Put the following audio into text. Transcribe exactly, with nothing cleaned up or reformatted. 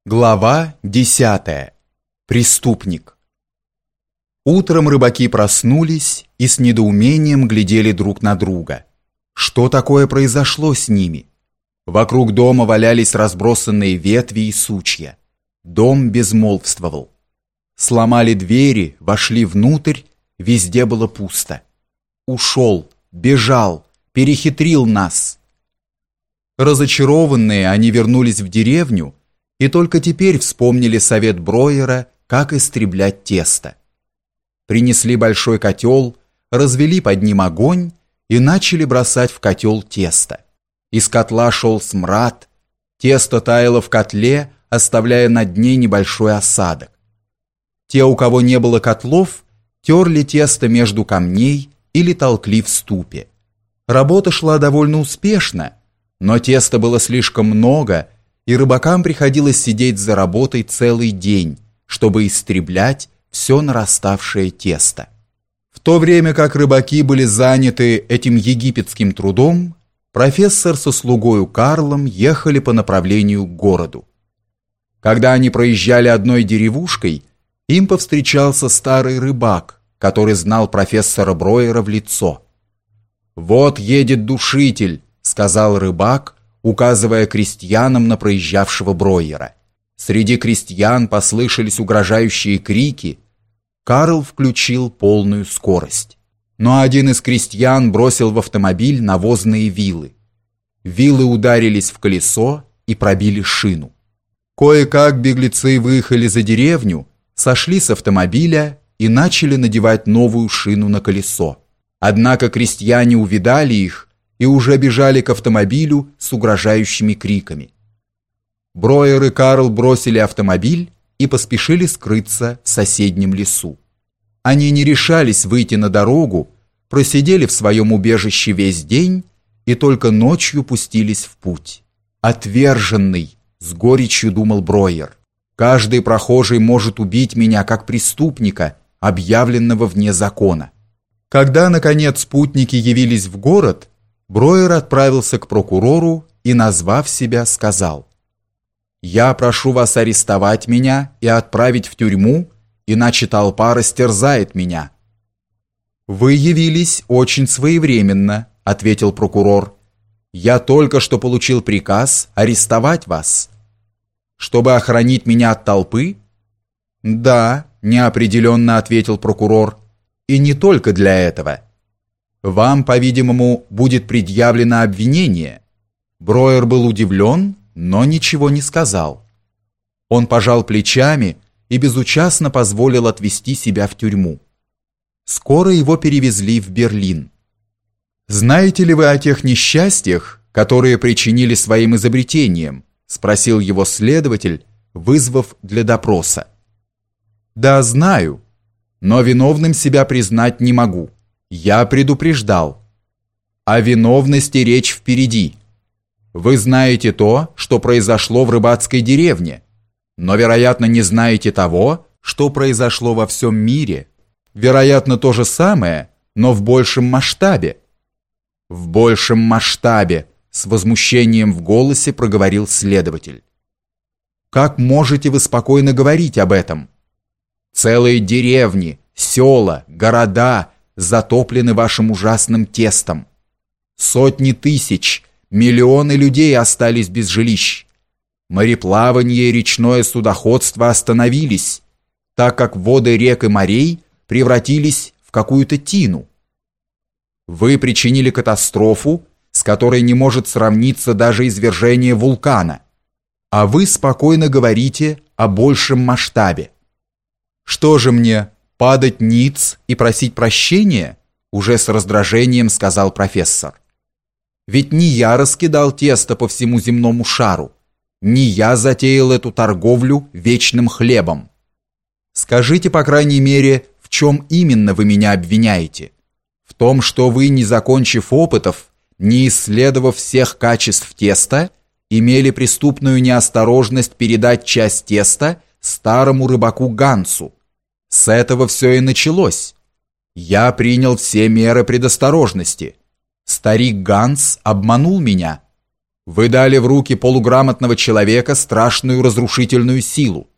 Глава десятая. Преступник. Утром рыбаки проснулись и с недоумением глядели друг на друга. Что такое произошло с ними? Вокруг дома валялись разбросанные ветви и сучья. Дом безмолвствовал. Сломали двери, вошли внутрь, везде было пусто. Ушел, бежал, перехитрил нас. Разочарованные, они вернулись в деревню и только теперь вспомнили совет Броера, как истреблять тесто. Принесли большой котел, развели под ним огонь и начали бросать в котел тесто. Из котла шел смрад, тесто таяло в котле, оставляя на дне небольшой осадок. Те, у кого не было котлов, терли тесто между камней или толкли в ступе. Работа шла довольно успешно, но теста было слишком много, и рыбакам приходилось сидеть за работой целый день, чтобы истреблять все нараставшее тесто. В то время как рыбаки были заняты этим египетским трудом, профессор со слугою Карлом ехали по направлению к городу. Когда они проезжали одной деревушкой, им повстречался старый рыбак, который знал профессора Броера в лицо. «Вот едет душитель», — сказал рыбак, указывая крестьянам на проезжавшего Броера. Среди крестьян послышались угрожающие крики. Карл включил полную скорость. Но один из крестьян бросил в автомобиль навозные вилы. Вилы ударились в колесо и пробили шину. Кое-как беглецы выехали за деревню, сошли с автомобиля и начали надевать новую шину на колесо. Однако крестьяне увидали их и уже бежали к автомобилю с угрожающими криками. Броер и Карл бросили автомобиль и поспешили скрыться в соседнем лесу. Они не решались выйти на дорогу, просидели в своем убежище весь день и только ночью пустились в путь. «Отверженный», — с горечью думал Броер, — «каждый прохожий может убить меня как преступника, объявленного вне закона». Когда, наконец, спутники явились в город, Броер отправился к прокурору и, назвав себя, сказал: «Я прошу вас арестовать меня и отправить в тюрьму, иначе толпа растерзает меня». «Вы явились очень своевременно», — ответил прокурор. «Я только что получил приказ арестовать вас». «Чтобы охранить меня от толпы?» «Да», — неопределенно ответил прокурор, — «и не только для этого. Вам, по-видимому, будет предъявлено обвинение». Броер был удивлен, но ничего не сказал. Он пожал плечами и безучастно позволил отвезти себя в тюрьму. Скоро его перевезли в Берлин. «Знаете ли вы о тех несчастьях, которые причинили своим изобретением?» — спросил его следователь, вызвав для допроса. «Да, знаю, но виновным себя признать не могу. Я предупреждал. О виновности речь впереди. Вы знаете то, что произошло в рыбацкой деревне, но, вероятно, не знаете того, что произошло во всем мире. Вероятно, то же самое, но в большем масштабе». «В большем масштабе», — с возмущением в голосе проговорил следователь. «Как можете вы спокойно говорить об этом? Целые деревни, села, города затоплены вашим ужасным тестом. Сотни тысяч, миллионы людей остались без жилищ. Мореплавание и речное судоходство остановились, так как воды рек и морей превратились в какую-то тину. Вы причинили катастрофу, с которой не может сравниться даже извержение вулкана, а вы спокойно говорите о большем масштабе. Что же мне, падать ниц и просить прощения?» — уже с раздражением сказал профессор. «Ведь не я раскидал тесто по всему земному шару, не я затеял эту торговлю вечным хлебом. Скажите, по крайней мере, в чем именно вы меня обвиняете? В том, что вы, не закончив опытов, не исследовав всех качеств теста, имели преступную неосторожность передать часть теста старому рыбаку Гансу. С этого все и началось. Я принял все меры предосторожности. Старик Ганс обманул меня. Вы дали в руки полуграмотного человека страшную разрушительную силу.